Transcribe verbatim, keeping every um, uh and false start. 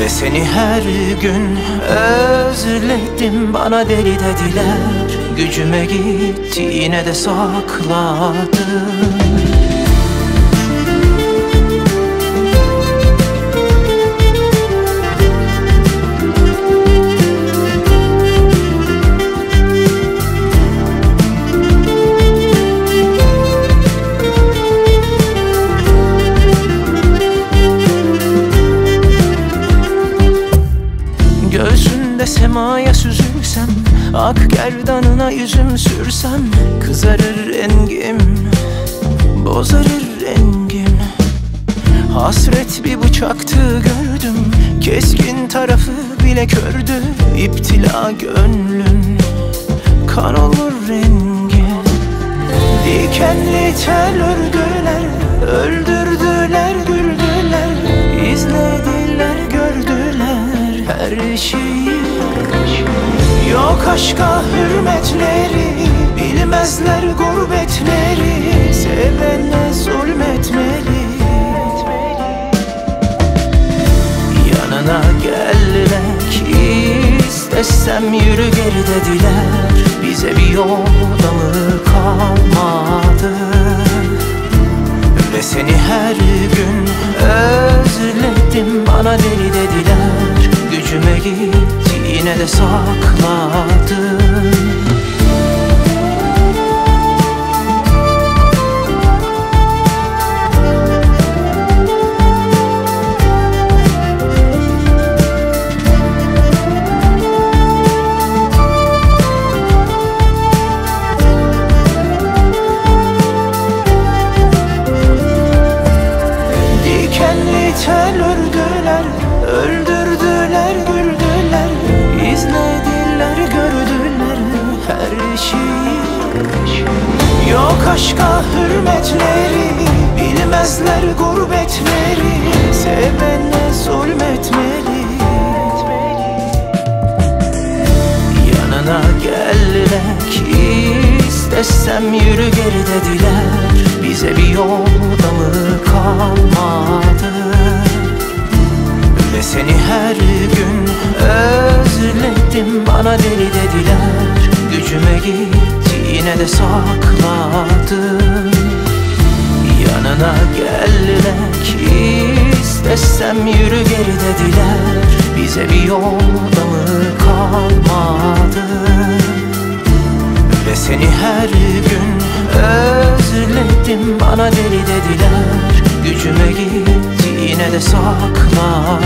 Ve seni her gün özledim, bana deli dediler. Gücüme gitti yine de sakladım. Göğsünde semaya süzülsem, ak gerdanına yüzüm sürsem, kızarır rengim, bozarır rengim. Hasret bir bıçaktı gördüm, keskin tarafı bile kördü. İptila gönlün, kan olur rengi. Dikenli tel ördüler, öldürdüler, güldüler, izlediler, gördüler her şeyi. Yok aşka hürmetleri, bilmezler gurbetleri, sevene zulmetmeli. Yanına gelmek istesem yürü geri dediler. Bize bir yolda mı kalmadı? Ve seni her gün özledim, bana deli dediler. Gücüme gitti yine de sakladım. Tel ördüler, öldürdüler, güldüler, izlediler, gördüler her şeyi. Yok aşka hürmetleri, bilmezler gurbetleri, sevene zulmetmeli. Yanına gelmek istesem yürü geri dediler. Bize bir yolda mı kalmadı? Ve seni her gün özledim, bana deli dediler. Gücüme gitti yine de sakladım. Yanına gelmek istesem yürü geri dediler. Bize bir yolda mı kalmadı? Ve seni her gün özledim, bana deli dediler. Gücüme gitti yine de sakladım.